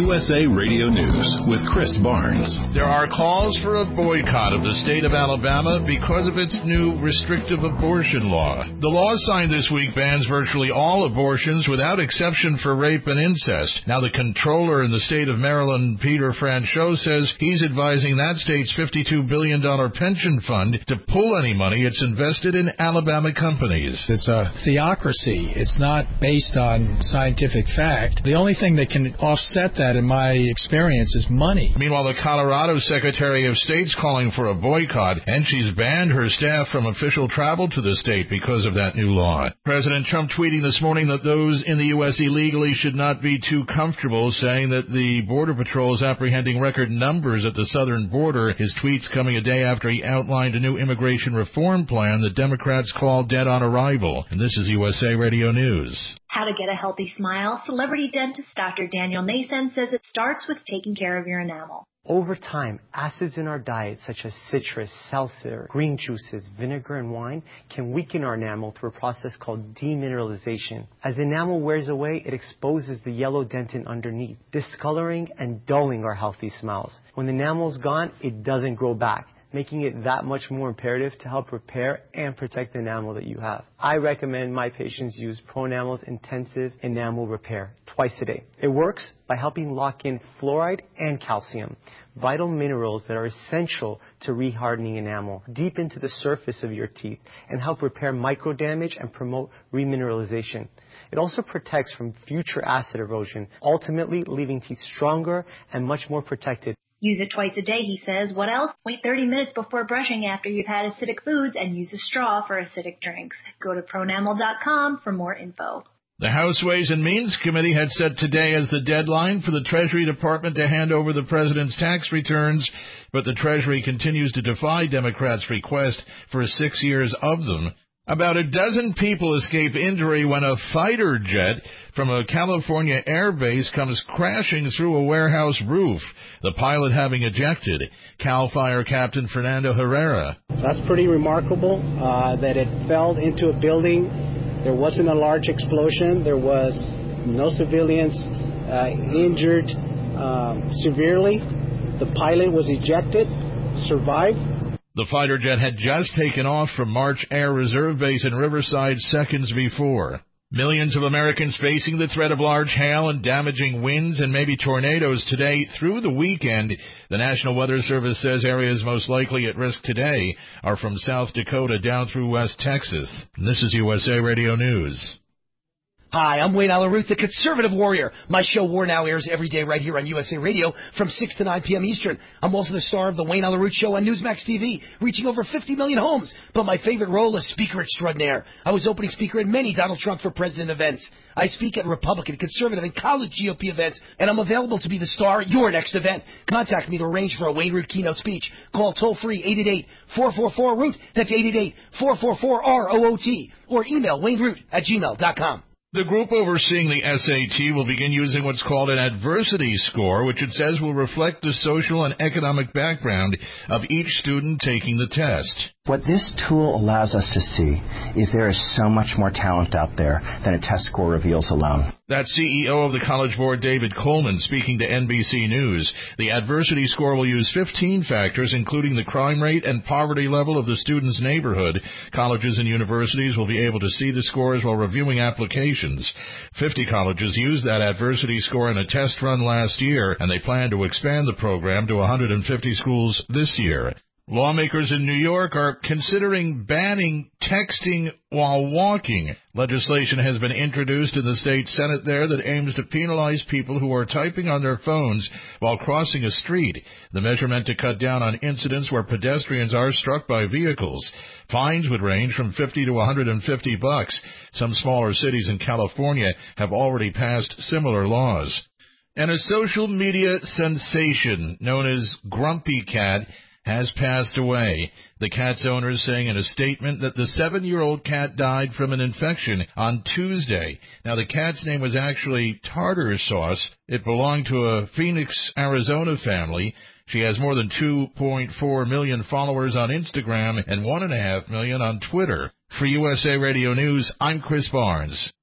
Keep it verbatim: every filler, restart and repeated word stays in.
U S A Radio News with Chris Barnes. There are calls for a boycott of the state of Alabama because of its new restrictive abortion law. The law signed this week bans virtually all abortions without exception for rape and incest. Now the comptroller in the state of Maryland, Peter Franchot, says he's advising that state's fifty-two billion dollars pension fund to pull any money it's invested in Alabama companies. It's a theocracy. It's not based on scientific fact. The only thing that can offset that, in my experience, is money. Meanwhile, the Colorado Secretary of State's calling for a boycott, and she's banned her staff from official travel to the state because of that new law. President Trump tweeting this morning that those in the U S illegally should not be too comfortable, saying that the Border Patrol is apprehending record numbers at the southern border. His tweets coming a day after he outlined a new immigration reform plan that Democrats call dead on arrival. And this is U S A Radio News. How to get a healthy smile. Celebrity dentist Doctor Daniel Nason says it starts with taking care of your enamel. Over time, acids in our diet, such as citrus, seltzer, green juices, vinegar, and wine, can weaken our enamel through a process called demineralization. As enamel wears away, it exposes the yellow dentin underneath, discoloring and dulling our healthy smiles. When the enamel's gone, it doesn't grow back, making it that much more imperative to help repair and protect the enamel that you have. I recommend my patients use Proenamel's Intensive Enamel Repair twice a day. It works by helping lock in fluoride and calcium, vital minerals that are essential to rehardening enamel deep into the surface of your teeth, and help repair micro damage and promote remineralization. It also protects from future acid erosion, ultimately leaving teeth stronger and much more protected. Use it twice a day, he says. What else? Wait thirty minutes before brushing after you've had acidic foods and use a straw for acidic drinks. Go to Pronamel dot com for more info. The House Ways and Means Committee had set today as the deadline for the Treasury Department to hand over the president's tax returns, but the Treasury continues to defy Democrats' request for six years of them. About a dozen people escape injury when a fighter jet from a California air base comes crashing through a warehouse roof, the pilot having ejected. Cal Fire Captain Fernando Herrera. That's pretty remarkable uh, that it fell into a building. There wasn't a large explosion. There was no civilians uh, injured uh, severely. The pilot was ejected, survived. The fighter jet had just taken off from March Air Reserve Base in Riverside seconds before. Millions of Americans facing the threat of large hail and damaging winds and maybe tornadoes today through the weekend. The National Weather Service says areas most likely at risk today are from South Dakota down through West Texas. This is U S A Radio News. Hi, I'm Wayne Allyn Root, the Conservative Warrior. My show War Now airs every day right here on U S A Radio from six to nine p.m. Eastern. I'm also the star of the Wayne Allyn Root Show on Newsmax T V, reaching over fifty million homes. But my favorite role is Speaker Extraordinaire. I was opening speaker at many Donald Trump for President events. I speak at Republican, Conservative, and college G O P events, and I'm available to be the star at your next event. Contact me to arrange for a Wayne Root keynote speech. Call toll-free eight eight eight, four four four, root. That's eight eight eight, four four four, R O O T. Or email wayneroot at gmail dot com. The group overseeing the S A T will begin using what's called an adversity score, which it says will reflect the social and economic background of each student taking the test. What this tool allows us to see is there is so much more talent out there than a test score reveals alone. That's C E O of the College Board, David Coleman, speaking to N B C News. The adversity score will use fifteen factors, including the crime rate and poverty level of the student's neighborhood. Colleges and universities will be able to see the scores while reviewing applications. fifty colleges used that adversity score in a test run last year, and they plan to expand the program to one hundred fifty schools this year. Lawmakers in New York are considering banning texting while walking. Legislation has been introduced in the state Senate there that aims to penalize people who are typing on their phones while crossing a street. The measure meant to cut down on incidents where pedestrians are struck by vehicles. Fines would range from fifty to one hundred fifty bucks. Some smaller cities in California have already passed similar laws. And a social media sensation known as Grumpy Cat has passed away. The cat's owner is saying in a statement that the seven-year-old cat died from an infection on Tuesday. Now, the cat's name was actually Tartar Sauce. It belonged to a Phoenix, Arizona family. She has more than two point four million followers on Instagram and one point five million on Twitter. For U S A Radio News, I'm Chris Barnes.